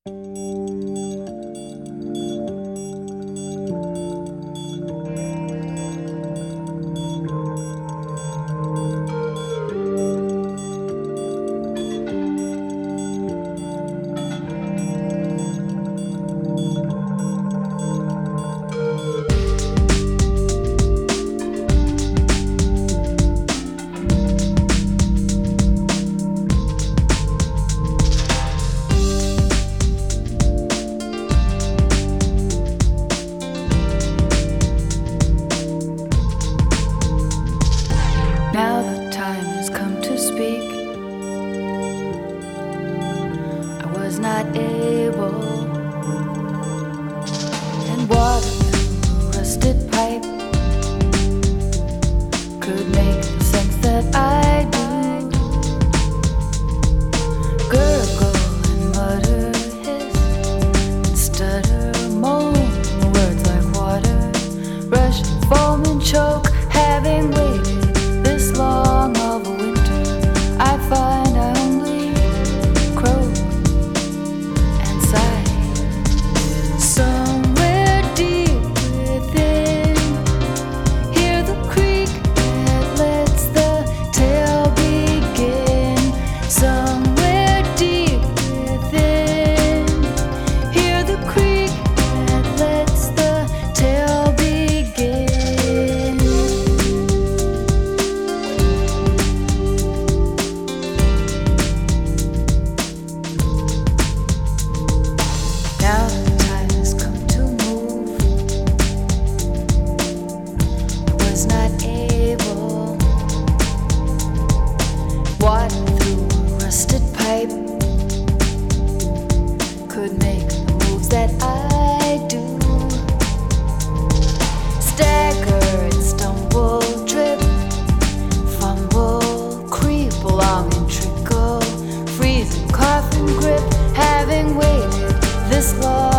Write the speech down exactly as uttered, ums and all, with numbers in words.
Now the time has come to speak. I was not able, and water through a rusted pipe could make the sense that I do. Gurgle and mutter, hiss and stutter, moan words like water, rush, foam and choke, having waited this long of a winter. I find I only croak and sigh. Somewhere deep within, hear the creak that lets the tale begin. Somewhere deep within, hear the creak that lets the tale begin. Now the time has come to move. I was not able. Water through a rusted pipe could make the moves that I do. Stagger and stumble, trip, fumble, creep along and trickle, freeze and cough and grip, having waited this long